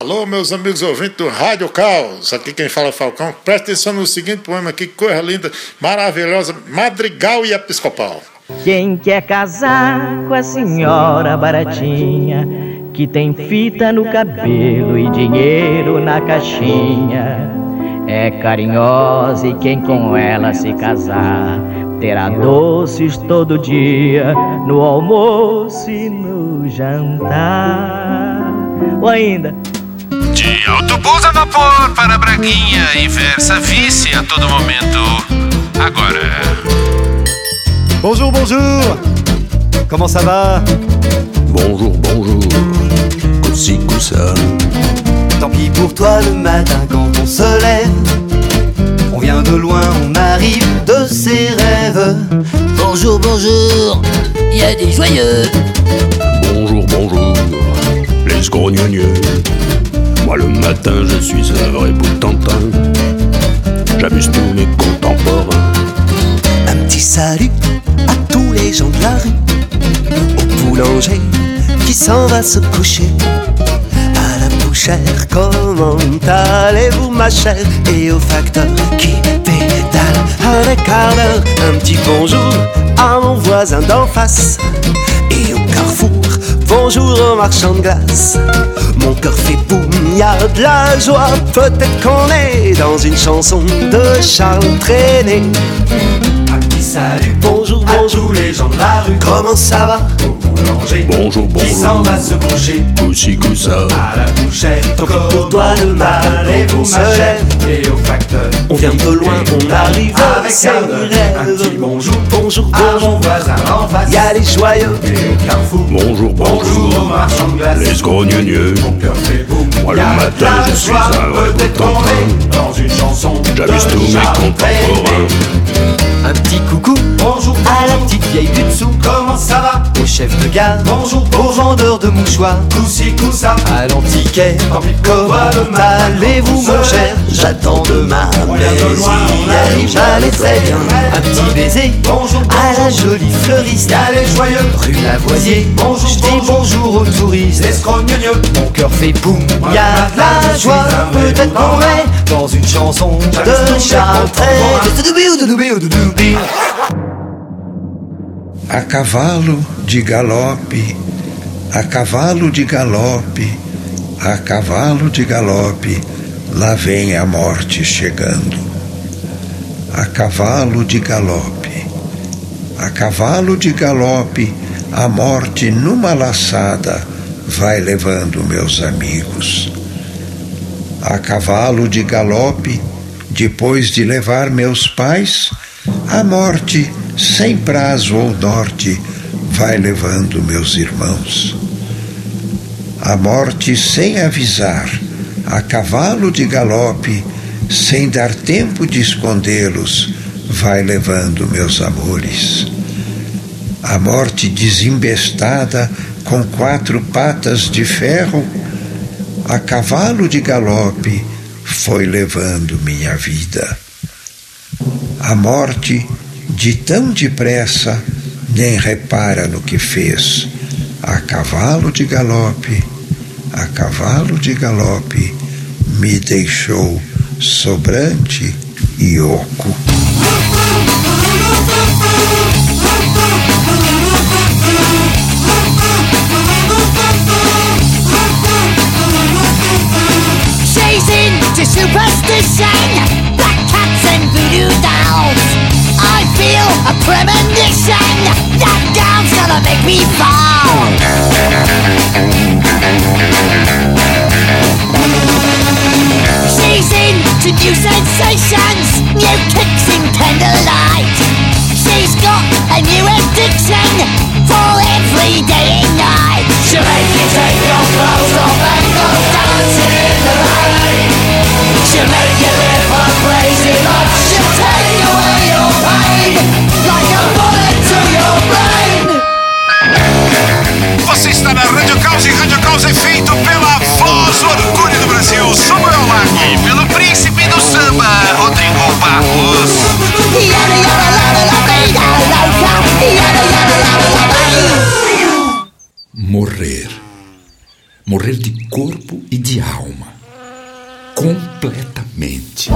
Alô, meus amigos ouvintes do Rádio Caos, aqui quem fala é Falcão. Presta atenção no seguinte poema aqui, coisa linda, maravilhosa, Madrigal e Episcopal. Quem quer casar com a senhora baratinha, que tem fita no cabelo e dinheiro na caixinha, é carinhosa e quem com ela se casar terá doces todo dia, no almoço e no jantar. Ou ainda, de autobus a vapor para Braguinha e versa vice a todo momento. Agora. Bonjour, bonjour. Comment ça va? Bonjour, bonjour. Coussi, coussa. Tant pis pour toi le matin quand on se lève. On vient de loin, on arrive de ses rêves. Bonjour, bonjour. Il y a des joyeux. Bonjour, bonjour. Les grognonieux. Moi le matin je suis un vrai bout de tantin. J'amuse tous mes contemporains. Un petit salut à tous les gens de la rue, au boulanger qui s'en va se coucher, à la bouchère, comment allez-vous ma chère, et au facteur qui pédale un quart d'heure. Un petit bonjour à mon voisin d'en face, et au carrefour, bonjour au marchand de glace. Mon cœur fait boum, y a de la joie, peut-être qu'on est dans une chanson de Charles Trenet. Salut, bonjour, bonjour, tous les gens de la rue. Comment ça va? Au boulanger, bonjour, bonjour. Qui s'en va se coucher, coussi, coussa. À la bouchère, tant pis pour toi le allez-vous ma chère. Et au facteur, on vient de loin, on arrive avec un petit bonjour, bonjour, à mon voisin en face. Y'a les joyeux et au carrefour. Bonjour, bonjour, au marchand de glace. Les grognonieux. Mon cœur fait boum. Moi le matin je suis un vrai tantin. Dans une chanson, j'amuse tous mes contemporains. Un petit coucou, bonjour, à la petite vieille du dessous. Comment ça va? Au chef de gare, bonjour, au vendeur de mouchoirs. Coussi, coussa, à l'antiquaire. Comment allez-vous mon cher? J'attends demain, mais si j'allais très bien. Un petit baiser, bonjour, à la jolie fleuriste. Y'a les joyeux, rue Lavoisier. Bonjour, je dis bonjour aux touristes. Mon cœur fait boum, y'a de la joie, peut-être qu'on est dans une chanson de Charles Trenet. A cavalo de galope, a cavalo de galope, a cavalo de galope, lá vem a morte chegando. A cavalo de galope, a cavalo de galope, a morte numa laçada vai levando meus amigos. A cavalo de galope, depois de levar meus pais, a morte, sem prazo ou norte, vai levando meus irmãos. A morte, sem avisar, a cavalo de galope, sem dar tempo de escondê-los, vai levando meus amores. A morte desembestada, com 4 patas de ferro, a cavalo de galope, foi levando minha vida. A morte, de tão depressa, nem repara no que fez. A cavalo de galope, a cavalo de galope, me deixou sobrante e oco. She's into superstition, black cats and voodoo dolls. I feel a premonition, that girl's gonna make me fall. She's into new sensations, new kicks in candlelight. She's got a new addiction for every day and night. She'll make you take your clothes off and go dancing in the rain. She'll make you live a crazy life. She'll take away your pain like a bullet to your brain. Você está na Rádio Caos e Rádio Caos é feito pela voz orgulho do Brasil, Samuel Lago, e pelo príncipe do samba, Rodrigo Barros. Yada, yada, yada. morrer de corpo e de alma, completamente.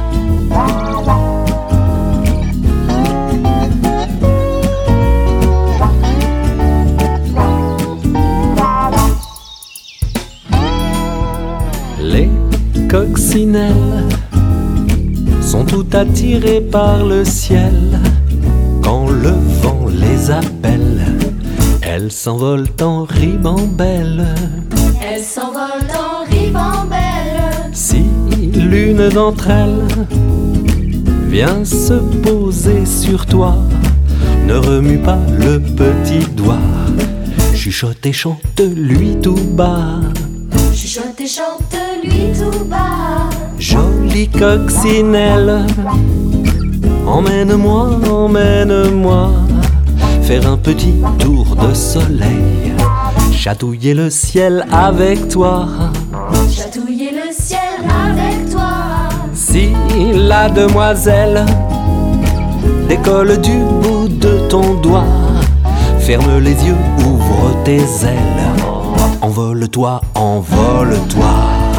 Les coccinelles sont toutes attirées par le ciel. Quand le vent les appelle, elles s'envolent en ribambelle. Elles s'envolent en ribambelle. Si l'une d'entre elles vient se poser sur toi, ne remue pas le petit doigt. Chuchote et chante-lui tout bas. Chuchote et chante-lui tout bas. Jolie coccinelle, emmène-moi, emmène-moi faire un petit tour de soleil, chatouiller le ciel avec toi. Chatouiller le ciel avec toi. Si la demoiselle décolle du bout de ton doigt, ferme les yeux, ouvre tes ailes, envole-toi, envole-toi.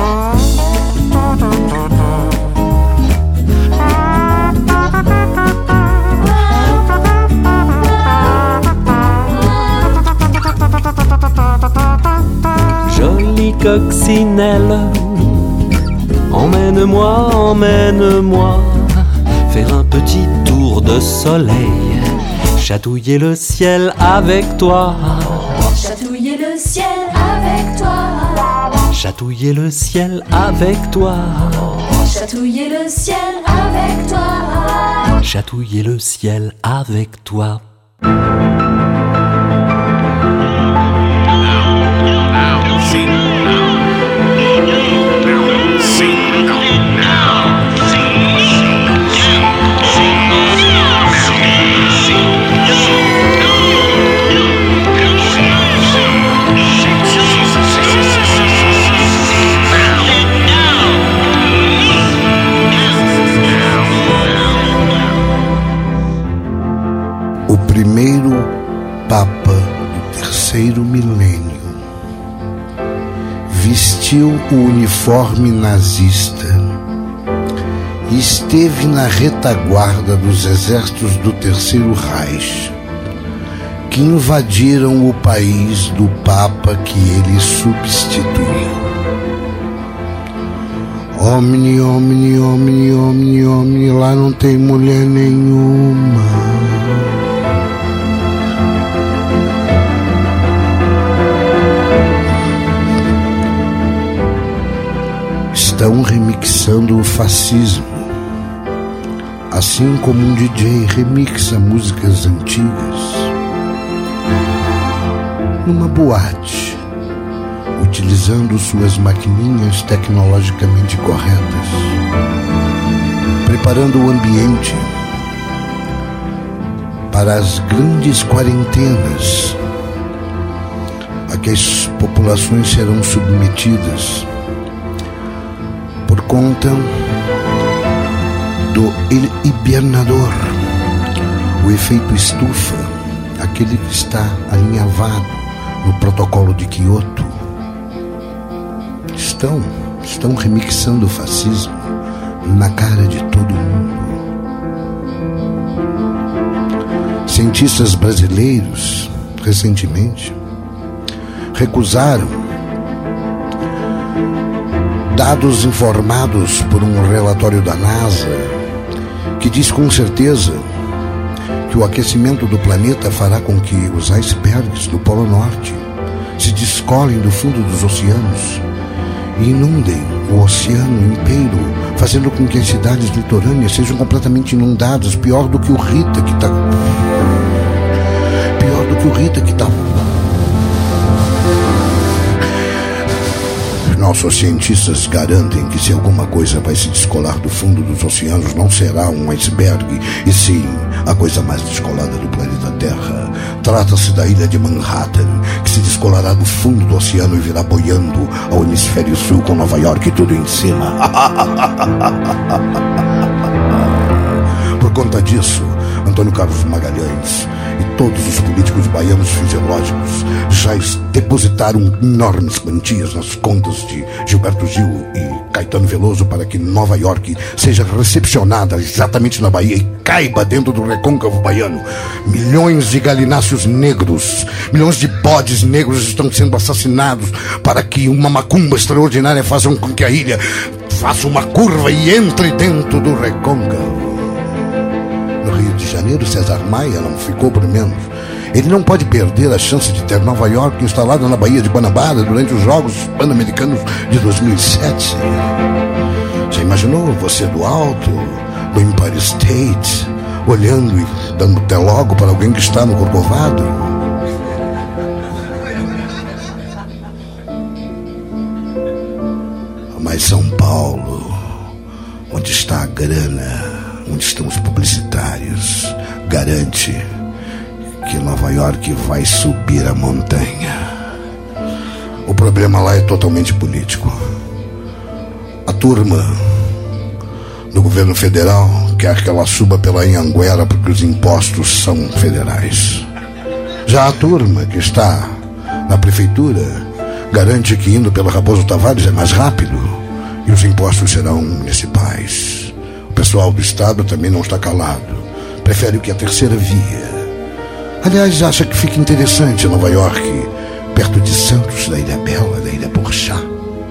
Jolie coccinelle, emmène-moi, emmène-moi faire un petit tour de soleil, chatouiller le ciel avec toi. Chatouiller le ciel avec toi. Chatouiller le ciel avec toi. Chatouiller le ciel avec toi. Chatouiller le ciel avec toi. Primeiro Papa do terceiro milênio vestiu o uniforme nazista e esteve na retaguarda dos exércitos do Terceiro Reich, que invadiram o país do Papa que ele substituiu. Omni, omni, omni, omni, omni, lá não tem mulher nenhuma. Estão remixando o fascismo, assim como um DJ remixa músicas antigas. Numa boate, utilizando suas maquininhas tecnologicamente corretas, preparando o ambiente para as grandes quarentenas a que as populações serão submetidas por conta do El Hibernador, o efeito estufa, aquele que está alinhavado no protocolo de Kyoto. Estão remixando o fascismo na cara de todo mundo. Cientistas brasileiros, recentemente, recusaram dados informados por um relatório da NASA que diz com certeza que o aquecimento do planeta fará com que os icebergs do Polo Norte se descolem do fundo dos oceanos e inundem o oceano inteiro, fazendo com que as cidades litorâneas sejam completamente inundadas, pior do que o Rita que está... Nossos cientistas garantem que se alguma coisa vai se descolar do fundo dos oceanos, não será um iceberg, e sim a coisa mais descolada do planeta Terra. Trata-se da ilha de Manhattan, que se descolará do fundo do oceano e virá boiando ao hemisfério sul com Nova York e tudo em cima. Por conta disso, Antônio Carlos Magalhães e todos os políticos baianos fisiológicos já depositaram enormes quantias nas contas de Gilberto Gil e Caetano Veloso para que Nova York seja recepcionada exatamente na Bahia e caiba dentro do recôncavo baiano. Milhões de galináceos negros, milhões de bodes negros estão sendo assassinados para que uma macumba extraordinária faça com que a ilha faça uma curva e entre dentro do recôncavo. No Rio de Janeiro, César Maia não ficou por menos. Ele não pode perder a chance de ter Nova York instalada na Baía de Guanabara durante os Jogos Pan-Americanos de 2007. Já imaginou você do alto, do Empire State, olhando e dando até logo para alguém que está no Corcovado? Mas São Paulo, onde está a grana, onde estão os publicitários, garante que Nova York vai subir a montanha. O problema lá é totalmente político. A turma do governo federal quer que ela suba pela Anhanguera porque os impostos são federais. Já a turma que está na prefeitura garante que indo pela Raposo Tavares é mais rápido e os impostos serão municipais. O pessoal do estado também não está calado. Prefere o que a terceira via. Aliás, acha que fica interessante Nova York, perto de Santos, da Ilha Bela, da Ilha Porchá.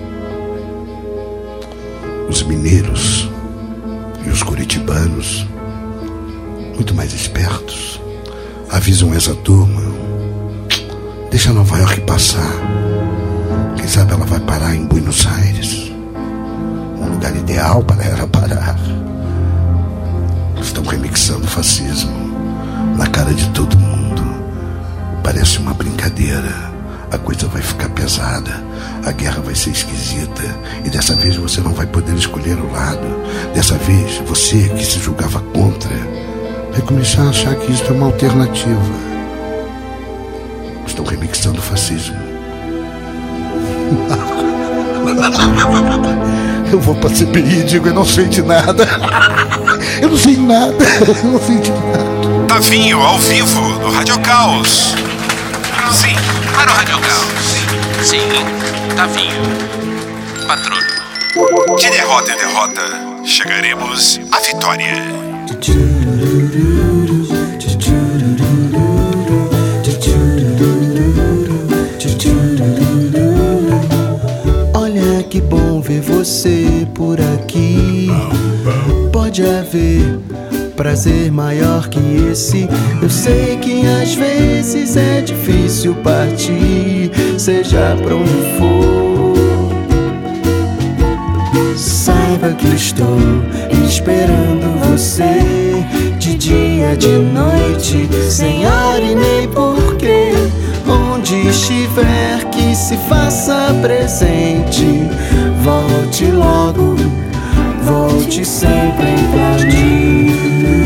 Os mineiros e os curitibanos, muito mais espertos, avisam essa turma: deixa Nova York passar. Quem sabe ela vai parar em Buenos Aires, um lugar ideal para ela parar. Estão remixando o fascismo na cara de todo mundo. Parece uma brincadeira. A coisa vai ficar pesada, a guerra vai ser esquisita, e dessa vez você não vai poder escolher o lado. Dessa vez, você que se julgava contra vai começar a achar que isso é uma alternativa. Estão remixando o fascismo. Eu vou pra CPI e digo: eu não sei de nada. Eu não sei de nada. Eu não sei de nada. Tavinho, ao vivo, no Rádio Caos. Sim, para o Rádio Caos. Sim, Tavinho, patrono. De derrota em derrota, chegaremos à vitória. Olha que bom ver você por aqui. Pode haver prazer maior que esse. Eu sei que às vezes é difícil partir, seja pra onde for. Saiba que estou esperando você, de dia, de noite, sem hora e nem porquê. Onde estiver, que se faça presente. Volte logo, volte sempre pra mim.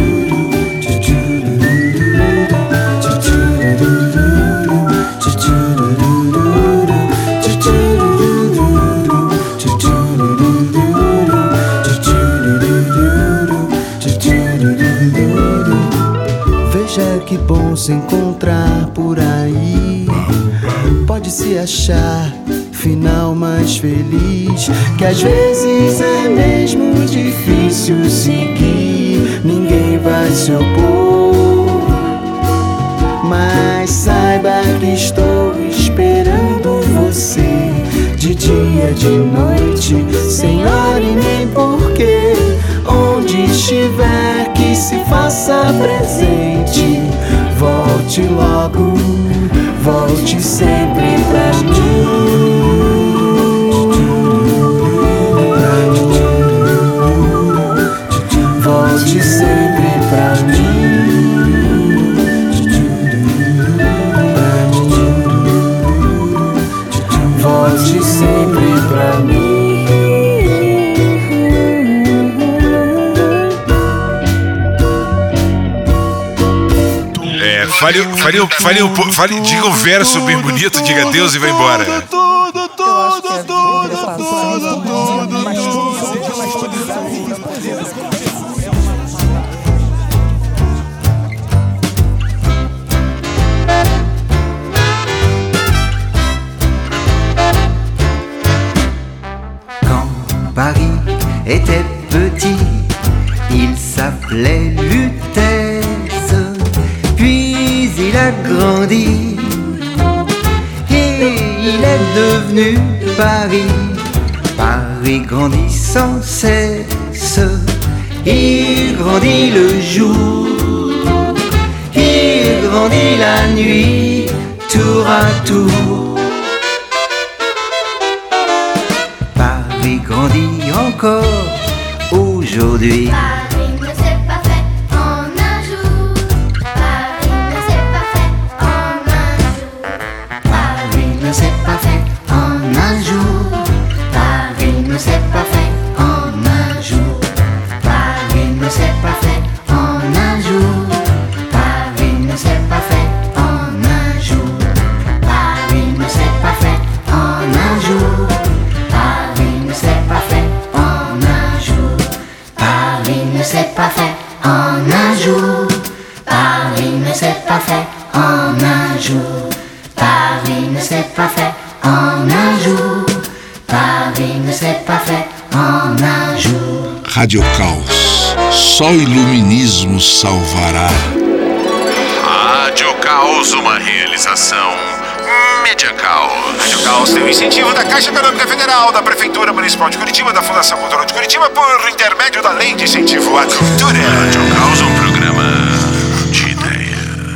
Veja que bom se encontrar por aí. Pode se achar final mais feliz, que às vezes é mesmo difícil seguir. Ninguém vai se opor, mas saiba que estou esperando você, de dia, de noite, sem hora e nem porquê. Onde estiver, que se faça presente. Volte logo, volte sempre pra mim. Volte sempre pra mim. Volte sempre pra mim. Diga um verso bem bonito, diga adeus e vai embora. Paris était petit, il s'appelait Lutèce, puis il a grandi et il est devenu Paris. Paris grandit sans cesse, il grandit le jour, il grandit la nuit, tour à tour. Paris grandit encore aujourd'hui. Paris ne s'est pas fait en un jour. Paris ne s'est pas fait en un jour. Paris ne s'est pas fait en un jour. Paris ne s'est pas fait en un jour. Paris ne s'est pas fait en un jour. Paris ne s'est pas fait en un jour. Paris ne s'est pas fait en un jour. Paris ne s'est pas fait en un jour. Paris ne s'est pas fait en un jour. Paris ne s'est pas fait en un jour. Paris ne s'est pas fait en un jour. Paris ne s'est pas fait en un jour. Rádio Caos, só o iluminismo salvará. Rádio Caos, uma realização Mídia Caos. Rádio Caos tem o incentivo da Caixa Econômica Federal, da Prefeitura Municipal de Curitiba, da Fundação Cultural de Curitiba, por intermédio da Lei de Incentivo à Cultura. Rádio Caos, um programa de ideia.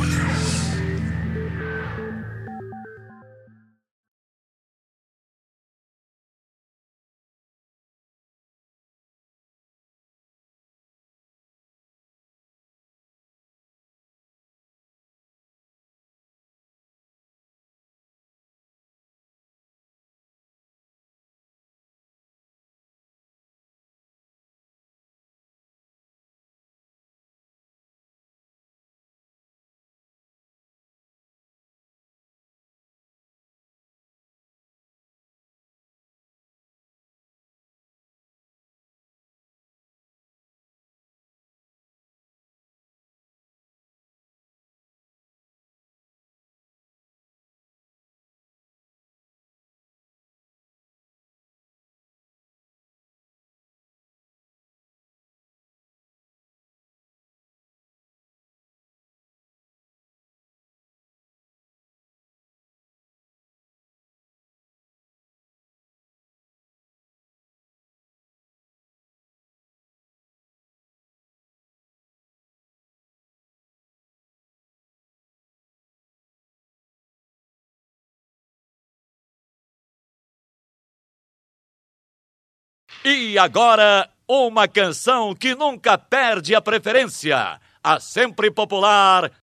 E agora, uma canção que nunca perde a preferência. A sempre popular